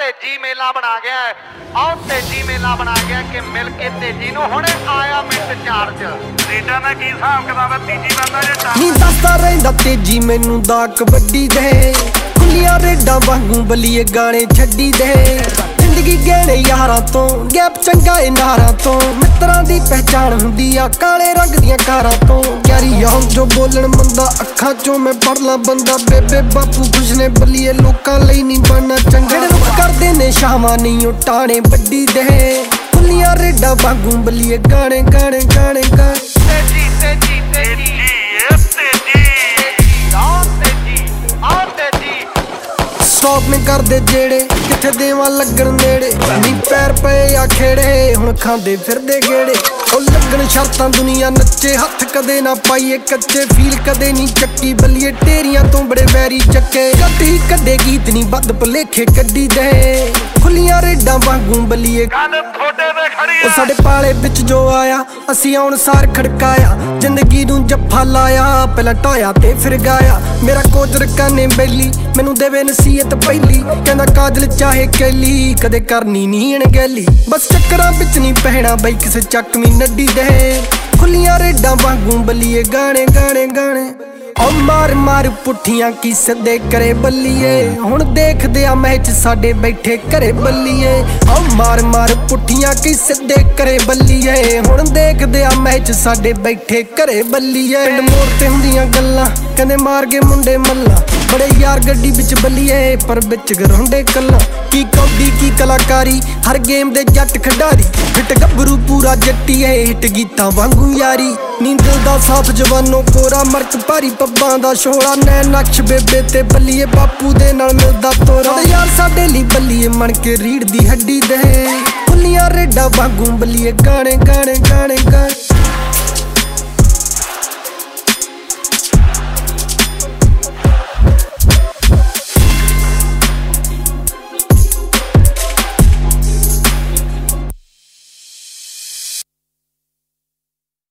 तेजी मेला बना गया है। आओ तेजी मेला बना गया कि मिल के तेजी नूं हुणे आया मिंट चार्ज रेडा ना की हिसाब किताब है तेजी बंदा जे नी दसदा रहिंदा तेजी मैनू दा कबड्डी दे खुलियां रेडा वांगू बलीए गाने छड्डी दे जिंदगी गहने यारां तो गैप चंगा ए नारां तो मित्रां दी पहचान हुंदी आ काले रंग दियां कारां तो यारी आउं जो बोलन मंदा अखां चों मैं पढ़ ला बंदा बेबे बापू कुछ ने बलीए लोकां लई नहीं बनना चंगा रुख करदे ने शावां नहीं ओ टाणे बड्डी दे खुलियां रेडा वांगू बलीए गाने गाने गाने गाने तेजी तेजी तेजी स्टॉप में कर दे जेड़े किथे देवां लगन नेड़े नी पैर पे आ खेड़े हुण खांदे फिरदे गेड़े ओ लगन शर्तां दुनिया नच्चे हत्थ कदे ना पाइए कच्चे फील कदे नी चक्की बलीए टेरियां तो बड़े वैरी चक्के कट ही कदे गीत नी बद भलेखे कड्डी दे खुलियां रेडां वांगू बलीए ओ साडे पाले विच जो आया असीं आउण सार खड़काया जिंदगी नूं जफ्फा लाया पहला ढाया ते फिर गाया मेरा कोच रकाने बैली मैनू देवे नसीहत पहली कहंदा काजल चाहे कैली कदे करनी नी अणगैली बस चक्करां विच नी पैणा बई किसे चकवी नड्डी दे खुलियां रेडां वांगू बलीए गाने गाने गाने ओ मार मार पुठियां की सदे करे बल्लीए हुण देखदे आ मैच साडे बैठे घरे बल्लीए ओ मार मार पुठियां की सदे करे बल्लीए हुण देखदे आ मैच साडे बैठे घरे बल्लीए मोड़ ते हुंदियां गल्लां कहंदे मार गए मुंडे मल्ला बड़े यार गड्डी बिच बल्लीए पर बिच गरोंडे कल्ला की कौडी की कलाकारी हर गेम दे जट खिडारी हिट गबरू पूरा जट्टी है हिट गीतां वांगू यारी नींद दा साफ जवानों कोरा मरक भारी पब्बां दा शोला नैन नक्श बेबे ते बल्लीए बापू दे नाल मिलदा तोरा यार साडे लई बल्लीए मन के रीढ़ दी हड्डी दे खुलियां रेडां वांगू बल्लीए गाने गाने गाने गाने